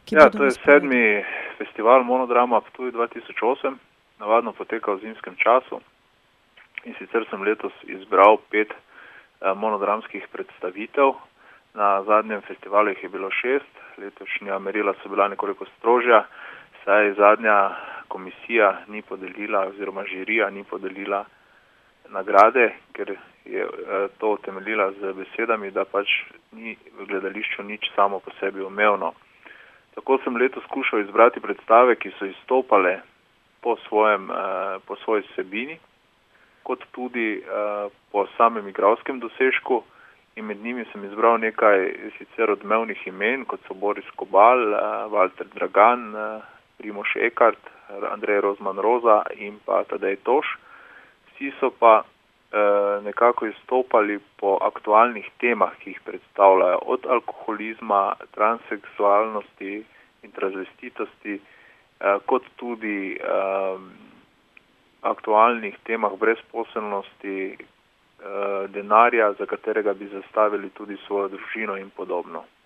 ki bodo to je 7. festival Monodrama Ptuj 2008, navadno poteka v zimskem času in sicer sem letos izbral 5 monodramskih predstavitev. Na zadnjem festivalu jih je bilo 6, letošnja merila so bila nekoliko strožja, saj zadnja komisija ni podelila oziroma žirija ni podelila nagrade, ker je to utemeljila z besedami, da pač ni v gledališču nič samo po sebi umevno. Tako sem letos skušal izbrati predstave, ki so izstopale po svoji vsebini, kot tudi po samem igralskem dosežku, in med njimi sem izbral nekaj sicer odmevnih imen, kot so Boris Kobal, Walter Dragan, Primož Ekart, Andrej Rozman Roza in pa Tadej Toš. Vsi so pa nekako izstopali po aktualnih temah, ki jih predstavljajo, od alkoholizma, transseksualnosti in transvestitosti, kot tudi aktualnih temah brezposelnosti, denarja, za katerega bi zastavili tudi svojo družino in podobno.